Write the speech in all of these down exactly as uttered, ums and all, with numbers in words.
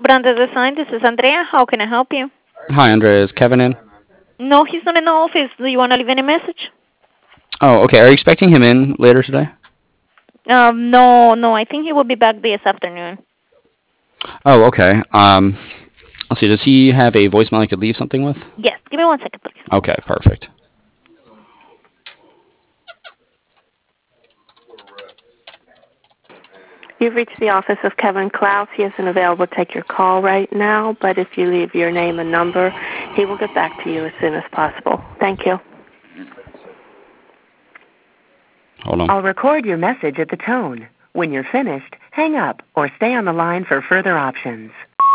Branded Design, this is Andrea. How can I help you? Hi, Andrea. Is Kevin in? No, he's not in the office. Do you want to leave any message? Oh, okay. Are you expecting him in later today? Um, no, no, I think he will be back this afternoon. Oh, okay. Um, let's see. Does he have a voicemail I could leave something with? Yes, give me one second, please. Okay, perfect. You've reached the office of Kevin Klaus. He isn't available to take your call right now, but if you leave your name and number, he will get back to you as soon as possible. Thank you. Hold on. I'll record your message at the tone. When you're finished, hang up or stay on the line for further options.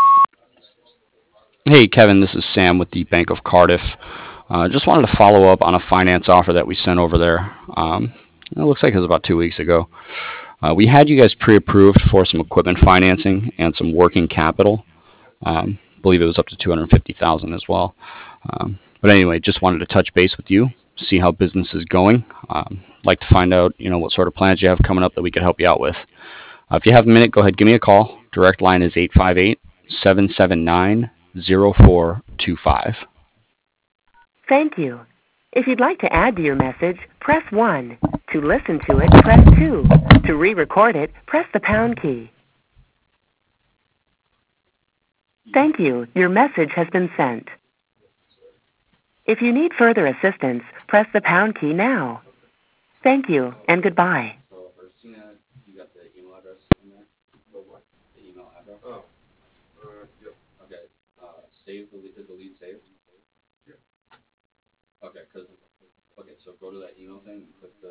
Hey, Kevin. This is Sam with the Bank of Cardiff. Uh, just wanted to follow up on a finance offer that we sent over there. Um, it looks like it was about two weeks ago. Uh, we had you guys pre-approved for some equipment financing and some working capital. Um, I believe it was up to two hundred fifty thousand dollars as well. Um, but anyway, just wanted to touch base with you, see how business is going. Um, like to find out, you know, what sort of plans you have coming up that we could help you out with. Uh, if you have a minute, go ahead, give me a call. Direct line is eight five eight, seven seven nine, zero four two five. Thank you. If you'd like to add to your message, press one. To listen to it, press two. To re-record it, press the pound key. Thank you. Your message has been sent. If you need further assistance, press the pound key now. Thank you and goodbye. So, Christina, you got the email address in there? The what? The email address? Oh, uh, yep. Okay. Uh, save the lead. Is the lead saved? Yeah. Okay, because okay, so go to that email thing and click the